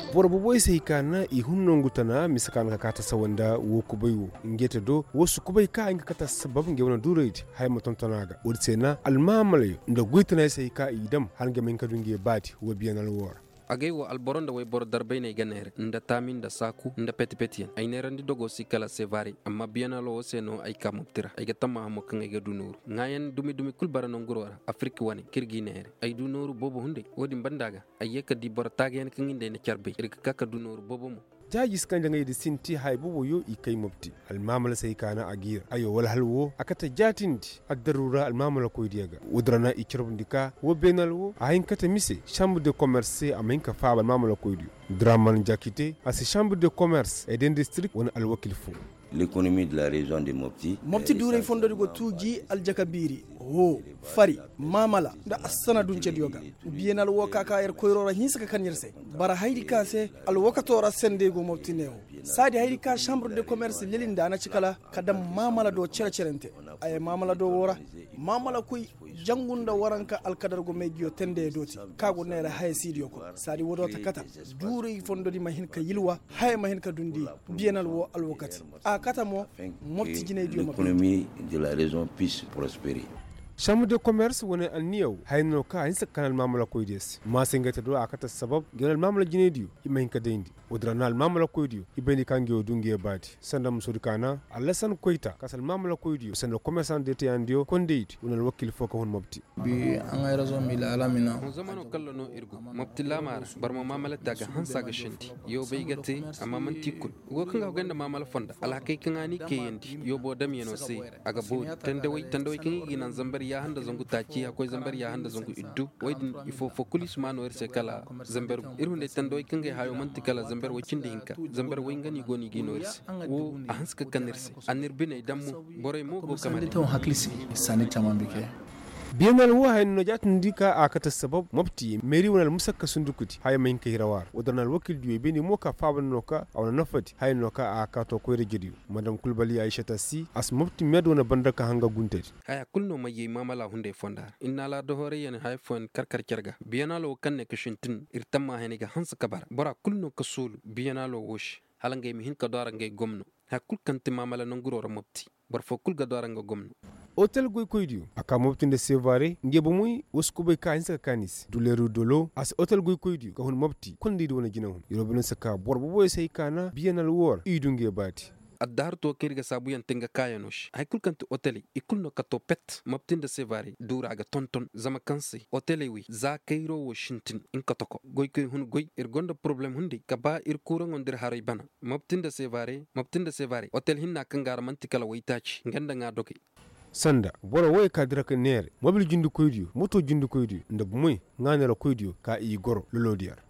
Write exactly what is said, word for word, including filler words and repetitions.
borbo boy sai kana i hunno ngutana misakan ka kata sawanda wo kubayo ngeta do wasu kubai ka inga kata sabab nge wona dureji hay motontonaga ursena almamale ndo guitana sai ka idam hange men kadunge bati wo biyanal wor agay wo alboronda way bor darbeyne ganere nda tamin da saku nda peti petien ay nerandi dogo sikala sevari amma biyanalo wo seno ay kamoptira ay gatama mo kan ay dunuru ngayen dumi dumi kul barano ngurora afrique wani kirgi nere ay dunuru bobo hunde wodi bandaga ay yekadi bor tagen kan inde ne charbe irka kaka dunuru bobo mo jajis kan jangay de sinti hay bobo yo i kay mopti almamala sai kana agira ayo wal halwo akata jatindi ad-darura almamala ko diaga udrana i cirbindika wo benalwo ayin kata mise chambre de commerce aminka fa almamala ko dio draman jakite as chambre de commerce et d'industrie won alwakil fu l'économie de la région de Mopti. Mopti dure fondori go tuji aljakabiri ho fari mamala da asana dunce dioga bienal woka ka er koyrora hinsa kan yerse bara haydi kase al wakatora sende go Mopti neo sadi haydi ka chambre de commerce lelinda na cikala kadam mamala do cercerente ay mamala do wora mamala kuy jangunda waranka alkadar go megiyo tende doti kago nere hay sidiyo ko sadi wodo takata dure fondori mahin ka yilwa hay mahin ka dundi bienal wo alwakati katamo mopti jine dio l'économie de la région puisse prospérer. chambre de commerce woni anniyaw hayno ka hinsa kanal mamala koydes ma sengata do akata sabab genal mamala jine dio imen ka dendi odranal mamala koydio ibeni kangi dungi bati sandam sudkana alasan koyta kasal mamala koydio sendo commerçant de tiandio kondeit wonal wakil foko hon mopti bi an ay raison mi la alamina on zamano kallo no irgo mopti lamar barmo mamala daga hansa ga shinti yo be gate amma man tikul go kanga ganda mamala fonda ala kay kangani ke yendi yo bo dam yeno se aga bo tande way tande way kingi nan zambar ya handa zangu taki akoy zambar ya handa zangu iddu waydin ifo fokulis mano erse kala zambar irhunde tande way kingi hayo manti kala zambar way cinde hinka zambar way ngani goni ginorse wo ahanska kanirse anirbine dammu boray mo go kamani to haklisi sani tamambike bienal wo hay no jat ndika akata sabab mopti meri wonal musakka sundukuti hay men kay rawar wodonal wakil duwe beni moka faban noka awna nafati hay noka akato ko rejidiu madam kulbali aisha tasi as mopti medona bandaka hanga gunteti haya kulno mayi mamala hunde fondar inna la do hore yen hay fon karkar cerga bienal wo kanne kishintin irtamma heniga hansa kabar bora kulno kasulu bienal wo wosh halangay mi hin ka dora ngay gomno hakul kanti mamala nonguro mopti bar fo kul ga dora nga gomno hotel goy koydio aka moptinde sevare ngebo muy woskubay ka hinsa kanis duleru dolo as hotel goy koydio ka hon mopti kondi do wona jina hon yorobino saka borbo boy sey kana bienal wor idunge bati addar to kirga sabu yantenga kayanosh ay kulkanti hoteli ikulno kato pet maptinda sevari dura aga tonton zama kansi hoteli wi za kairo washington in katoko goy koy hun goy ir gonda problem hundi kaba ir kurango ndir haray bana maptinda sevari maptinda sevari hotel hinna kangara mantikala waytachi nganda nga doki sanda boro way kadira ka nere mobil jundu koydio moto jundu koydio ndab muy nganela koydio ka i goro lolodiar